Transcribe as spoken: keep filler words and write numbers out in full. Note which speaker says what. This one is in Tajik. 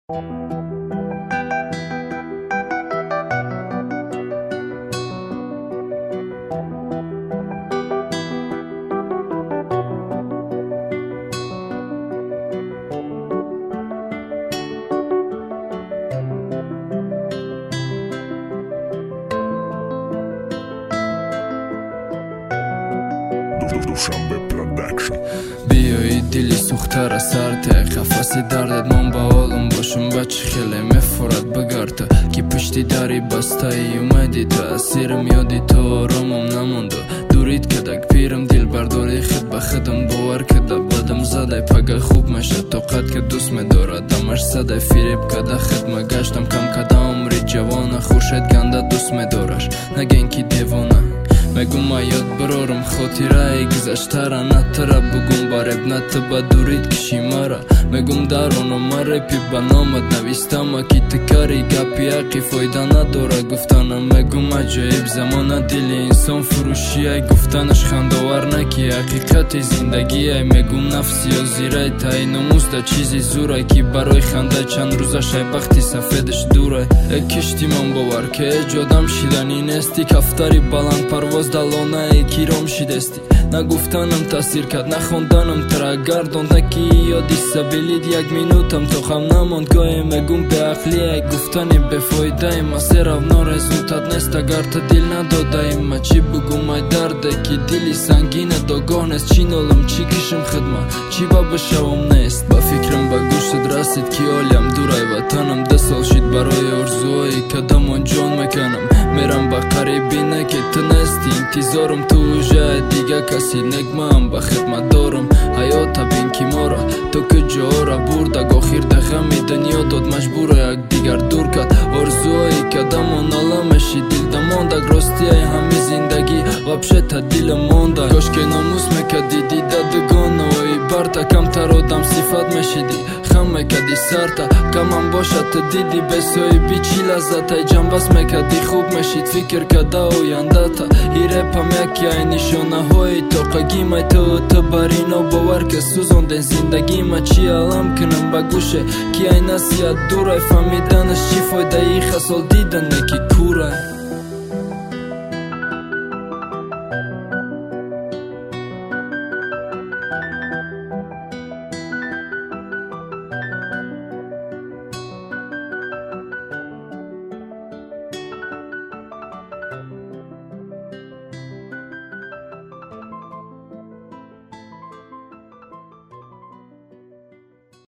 Speaker 1: Dushanbe Production.
Speaker 2: بیایی دیلی سوختر سرته قفصی دردت من با آلم باشم بچه خیلی مفرد بگرده کی پشتی داری بستایی اومدی تو اسیرم یادی تو رومم نمونده دورید کدک پیرم دیل برداری خد به خدم باور کده بدم زده پگه خوب میشه تو قد که دوست میداره دمش زده فیریب کده خدمه گشتم کم کده عمری جوانه خوشت گنده دوست میدارش نگین کی دیوانه مگم یاد برارم خاطره گذشتره نتره بگم برب نت با دورید کشی مرا مگم درونو مره پی بنامت نویستم کی تکاری گپی حقی فایده نداره گفتنم مگم عجایب زمانه دل انسان فروشیه گفتنش خنداور نکی حقیقت زندگیه مگم نفسی و زیره تای نموز ده چیزی زوره کی برای خنده چند روزه شایبختی سفیدش دوره کشتی من باور که جادم شیدنی نستی کفتری بلند پرواز دلانه کیرام شیدستی نگفتنم تاثیر کرد نخوندنم ترا گرداند نکی یادی سبیلید یک مینوتم تو خم نماند گاهی مگم به عقلیه گفتنی به فایده مسیر او رزولتات نیست اگر تا دل نداده ما چی بگم ای درده که دلی سنگینه داگاه نیست چی نالم چی کشم خدمه چی با بشوم نیست با فکرم با گوشت رسید که حالیم دورای وطنم ده سال شید برای ارزوهای کدام جان میکنم میرم با قریبینه که تو نیستی انتظارم تو جای دیگه کسی نگمم با خدمت دارم حیات بین کی مارا تو که جا را برد اگه آخیر ده غمی دنیا داد مجبوره یک دیگر دور کرد ارزوهای کدام و نالمشی دل دماندک راستی های همی زندگی وابشه تا دل مانده کاش که ناموس مکدی دیده دگانه وی برتا کم تر آدم صفت مشیدی خم مکدی سرتا کمم باشه تا دیدی بسایی بیچی لذت های جنبس مکدی خوب مشید فکر کده آینده تا ایره پم یکی های نشانه های تاقگی مای تو تو بارینا باور که سوزاندن زندگی ما چی علم کنم با گوشه کی ای نصیحت دوره فهمیدنش چی فایده ای خسال دیدن نکی کوره